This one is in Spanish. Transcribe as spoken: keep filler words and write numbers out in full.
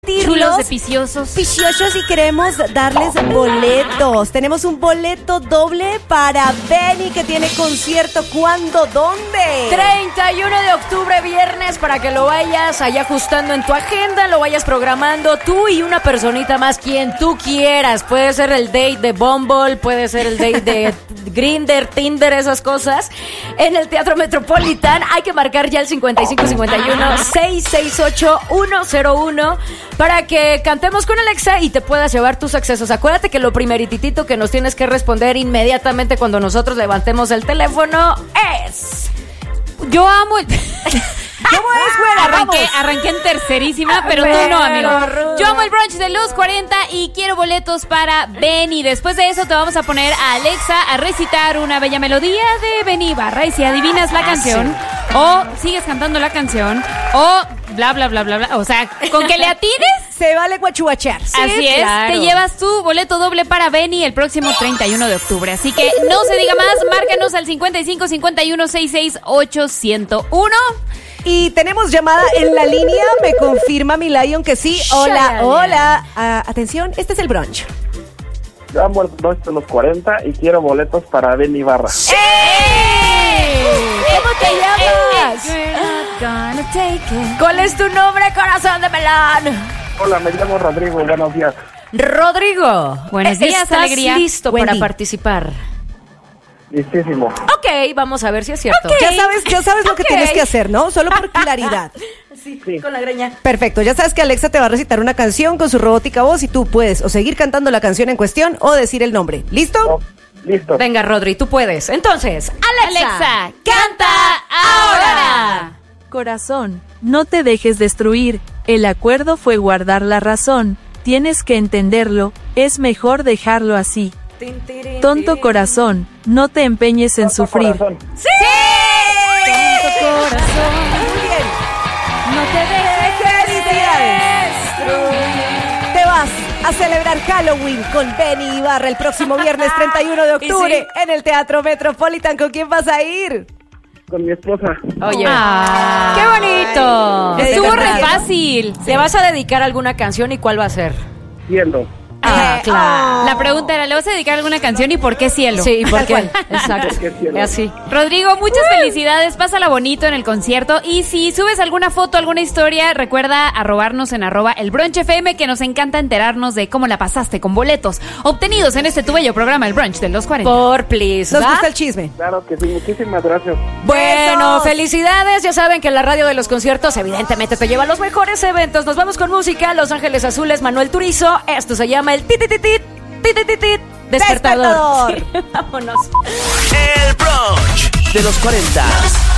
Chulos de piciosos. Piciosos y queremos darles boletos. Tenemos un boleto doble para Benny que tiene concierto. ¿Cuándo? ¿Dónde? treinta y uno de octubre, viernes, para que lo vayas ahí ajustando en tu agenda, lo vayas programando tú y una personita más, quien tú quieras. Puede ser el date de Bumble, puede ser el date de Grindr, Tinder, esas cosas. En el Teatro Metropolitan hay que marcar ya el cincuenta y cinco cincuenta y uno, seiscientos sesenta y ocho, ciento uno para que cantemos con Alexa y te puedas llevar tus accesos. Acuérdate que lo primerititito que nos tienes que responder inmediatamente cuando nosotros levantemos el teléfono es... Yo amo el... ¿Cómo es, güera? Arranqué, Vamos. arranqué en tercerísima, pero, Pero, tú no, amigo. Rudo. Yo amo el brunch de los cuarenta y quiero boletos para Benny. Después de eso te vamos a poner a Alexa a recitar una bella melodía de Benny Ibarra. Y si adivinas la canción, o sigues cantando la canción, o bla, bla, bla, bla, bla. O sea, con que le atines, Se vale guachuachear. así es, claro. te llevas tu boleto doble para Benny el próximo treinta y uno de octubre. Así que no se diga más, márcanos al cincuenta y cinco cincuenta y uno, sesenta y seis ocho cero uno. Y tenemos llamada en la línea. Me confirma mi Lion que sí. Hola, Shalala. hola. Ah, atención, este es el brunch. Yo amo el brunch de los cuarenta y quiero boletos para Benny Ibarra. ¿Cómo te llamas? ¿Cuál es tu nombre, corazón de melón? Hola, me llamo Rodrigo, buenos días. Rodrigo, Buenos días, ¿estás alegría. listo Wendy. para participar? Listísimo. Ok, vamos a ver si es cierto. Ya sabes, ya sabes lo que Ok. tienes que hacer, ¿no? Solo por claridad. Sí, Sí. con la greña. Perfecto, ya sabes que Alexa te va a recitar una canción con su robótica voz y tú puedes o seguir cantando la canción en cuestión o decir el nombre. ¿Listo? Oh, listo. Venga, Rodri, tú puedes. Entonces, Alexa, Alexa, canta ahora. Corazón, no te dejes destruir, el acuerdo fue guardar la razón, tienes que entenderlo, es mejor dejarlo así. Tin, tirin, Tonto tirin. corazón, no te empeñes en Tonto sufrir. corazón. ¡Sí! Tonto corazón, Muy bien. no te dejes Felicidades. Te vas a celebrar Halloween con Benny Ibarra el próximo viernes treinta y uno de octubre Y sí. en el Teatro Metropolitan. ¿Con quién vas a ir? Con mi esposa. Oye, Ah. ¡qué bonito! Estuvo ¿Te re dedicas a- fácil. ¿Le vas a dedicar alguna canción y cuál va a ser? Cielo. Ah, Eh, claro. La pregunta era, ¿le vas a dedicar alguna canción y por qué cielo? Sí, ¿por Tal qué? cual. Exacto. ¿Por qué cielo? Así. Rodrigo, muchas felicidades, pásala bonito en el concierto y si subes alguna foto, alguna historia, recuerda arrobarnos en arroba el brunch F M, que nos encanta enterarnos de cómo la pasaste con boletos obtenidos en este tu bello programa, el brunch de los cuarenta. Por please. Nos ¿va? gusta el chisme. Claro que sí, muchísimas gracias. Bueno, ¡Besos! felicidades. Ya saben que la radio de los conciertos evidentemente te lleva a los mejores eventos. Nos vamos con música. Los Ángeles Azules, Manuel Turizo. Esto se llama el titititit, titititit, despertador. Despertador. Sí, vámonos. El brunch de los cuarenta.